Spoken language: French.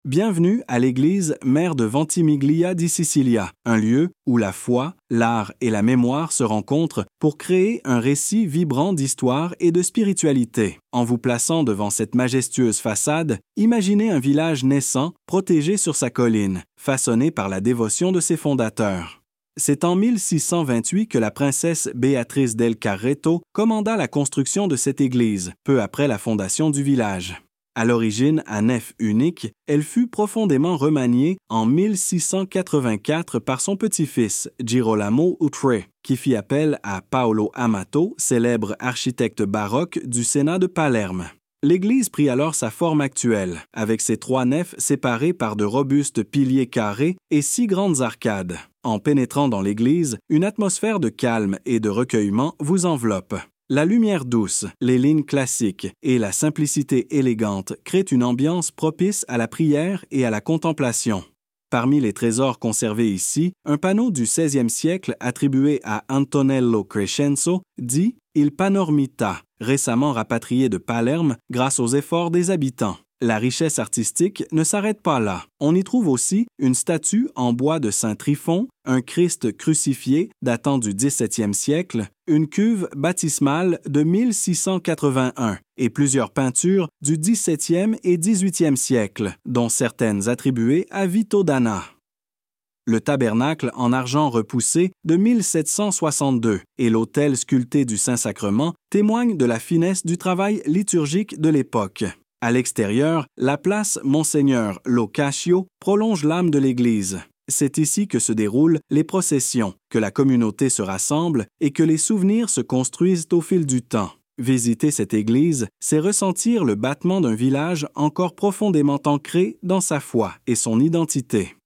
Bienvenue à l'église Mère de Ventimiglia di Sicilia, un lieu où la foi, l'art et la mémoire se rencontrent pour créer un récit vibrant d'histoire et de spiritualité. En vous plaçant devant cette majestueuse façade, imaginez un village naissant, protégé sur sa colline, façonné par la dévotion de ses fondateurs. C'est en 1628 que la princesse Béatrice del Carreto commanda la construction de cette église, peu après la fondation du village. À l'origine à nef unique, elle fut profondément remaniée en 1684 par son petit-fils, Girolamo Utre, qui fit appel à Paolo Amato, célèbre architecte baroque du Sénat de Palerme. L'église prit alors sa forme actuelle, avec ses 3 nefs séparées par de robustes piliers carrés et 6 grandes arcades. En pénétrant dans l'église, une atmosphère de calme et de recueillement vous enveloppe. La lumière douce, les lignes classiques et la simplicité élégante créent une ambiance propice à la prière et à la contemplation. Parmi les trésors conservés ici, un panneau du XVIe siècle attribué à Antonello Crescenzo dit « Il Panormita », récemment rapatrié de Palerme grâce aux efforts des habitants. La richesse artistique ne s'arrête pas là. On y trouve aussi une statue en bois de Saint Tryphon, un Christ crucifié datant du XVIIe siècle, une cuve baptismale de 1681 et plusieurs peintures du XVIIe et XVIIIe siècle, dont certaines attribuées à Vito d'Anna. Le tabernacle en argent repoussé de 1762 et l'autel sculpté du Saint-Sacrement témoignent de la finesse du travail liturgique de l'époque. À l'extérieur, la place Monseigneur Locascio prolonge l'âme de l'Église. C'est ici que se déroulent les processions, que la communauté se rassemble et que les souvenirs se construisent au fil du temps. Visiter cette église, c'est ressentir le battement d'un village encore profondément ancré dans sa foi et son identité.